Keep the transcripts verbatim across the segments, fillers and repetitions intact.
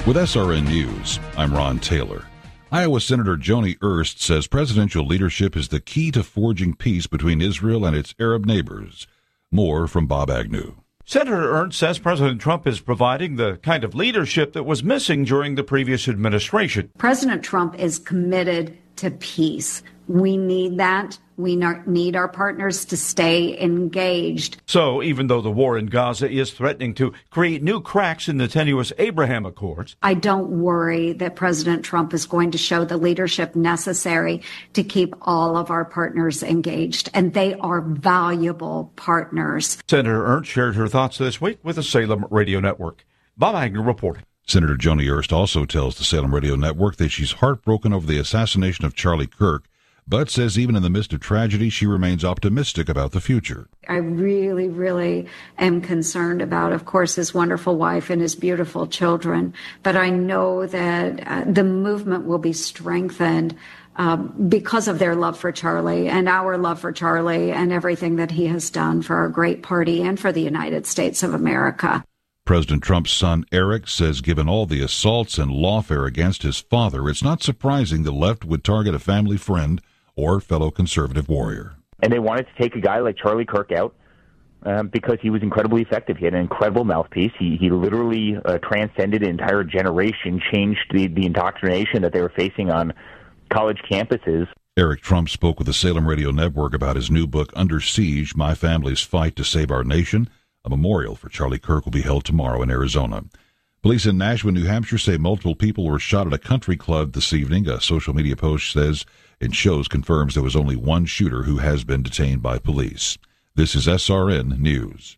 With S R N News, I'm Ron Taylor. Iowa Senator Joni Ernst says presidential leadership is the key to forging peace between Israel and its Arab neighbors. More from Bob Agnew. Senator Ernst says President Trump is providing the kind of leadership that was missing during the previous administration. President Trump is committed to peace. We need that. We need our partners to stay engaged. So even though the war in Gaza is threatening to create new cracks in the tenuous Abraham Accords, I don't worry that President Trump is going to show the leadership necessary to keep all of our partners engaged, and they are valuable partners. Senator Ernst shared her thoughts this week with the Salem Radio Network. Bob Agnew reporting. Senator Joni Ernst also tells the Salem Radio Network that she's heartbroken over the assassination of Charlie Kirk, but says even in the midst of tragedy, she remains optimistic about the future. I really, really am concerned about, of course, his wonderful wife and his beautiful children. But I know that uh, the movement will be strengthened um, because of their love for Charlie and our love for Charlie and everything that he has done for our great party and for the United States of America. President Trump's son, Eric, says given all the assaults and lawfare against his father, it's not surprising the left would target a family friend or fellow conservative warrior. And they wanted to take a guy like Charlie Kirk out um, because he was incredibly effective. He had an incredible mouthpiece. He he literally uh, transcended an entire generation, changed the, the indoctrination that they were facing on college campuses. Eric Trump spoke with the Salem Radio Network about his new book, Under Siege, My Family's Fight to Save Our Nation. A memorial for Charlie Kirk will be held tomorrow in Arizona. Police in Nashua, New Hampshire say multiple people were shot at a country club this evening. A social media post says and shows confirms there was only one shooter who has been detained by police. This is S R N News.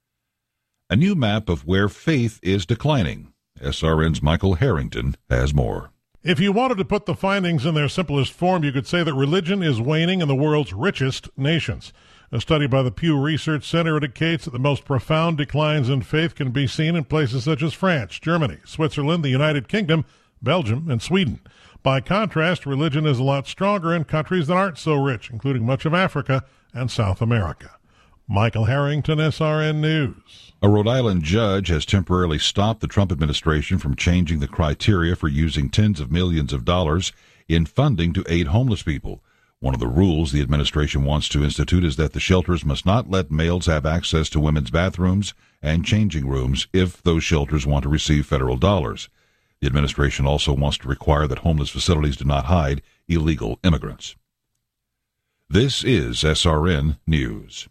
A new map of where faith is declining. S R N's Michael Harrington has more. If you wanted to put the findings in their simplest form, you could say that religion is waning in the world's richest nations. A study by the Pew Research Center indicates that the most profound declines in faith can be seen in places such as France, Germany, Switzerland, the United Kingdom, Belgium, and Sweden. By contrast, religion is a lot stronger in countries that aren't so rich, including much of Africa and South America. Michael Harrington, S R N News. A Rhode Island judge has temporarily stopped the Trump administration from changing the criteria for using tens of millions of dollars in funding to aid homeless people. One of the rules the administration wants to institute is that the shelters must not let males have access to women's bathrooms and changing rooms if those shelters want to receive federal dollars. The administration also wants to require that homeless facilities do not hide illegal immigrants. This is S R N News.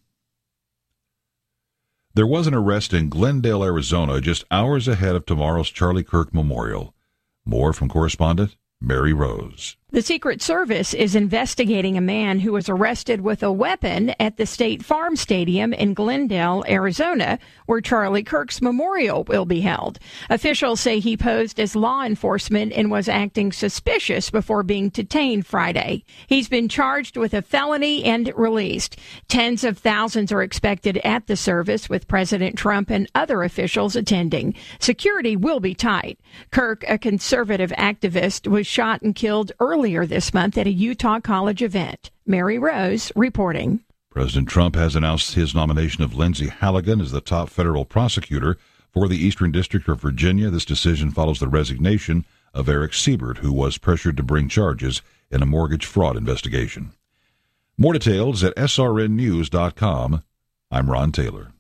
There was an arrest in Glendale, Arizona, just hours ahead of tomorrow's Charlie Kirk Memorial. More from correspondent Mary Rose. The Secret Service is investigating a man who was arrested with a weapon at the State Farm Stadium in Glendale, Arizona, where Charlie Kirk's memorial will be held. Officials say he posed as law enforcement and was acting suspicious before being detained Friday. He's been charged with a felony and released. Tens of thousands are expected at the service, with President Trump and other officials attending. Security will be tight. Kirk, a conservative activist, was shot and killed earlier this month at a Utah College event. Mary Rose reporting. President Trump has announced his nomination of Lindsay Halligan as the top federal prosecutor for the Eastern District of Virginia. This decision follows the resignation of Eric Siebert, who was pressured to bring charges in a mortgage fraud investigation. More details at S R N news dot com. I'm Ron Taylor.